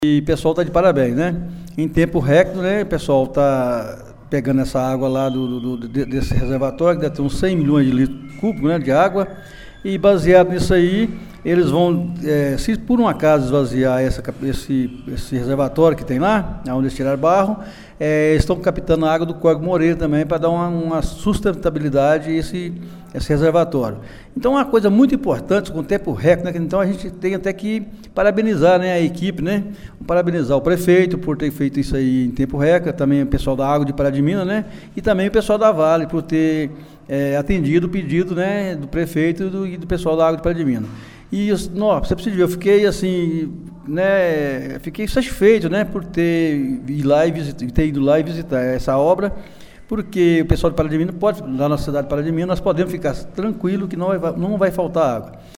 E o pessoal está de parabéns, né? Em tempo recorde, né? O pessoal está pegando essa água lá desse reservatório, que deve ter uns 100 milhões de litros cúbicos, né, de água, e baseado nisso aí, eles vão, se por um acaso esvaziar esse reservatório que tem lá, onde eles tiraram barro, estão captando a água do Córrego Moreira também, para dar uma sustentabilidade a esse reservatório. Então, uma coisa muito importante, com o tempo recorde, né? Então a gente tem até que parabenizar, né, a equipe, né? Parabenizar o prefeito por ter feito isso aí em tempo recorde, também o pessoal da Água de Pará de Minas, né? E também o pessoal da Vale por ter atendido o pedido, né, do prefeito e do pessoal da Água de Pará de Minas. E, nossa, você precisa ver, eu fiquei assim, né, fiquei satisfeito, né, por ter ido lá e visitar essa obra, porque o pessoal de Pará de Minas pode, lá na cidade de Pará de Minas, nós podemos ficar tranquilos que não vai faltar água.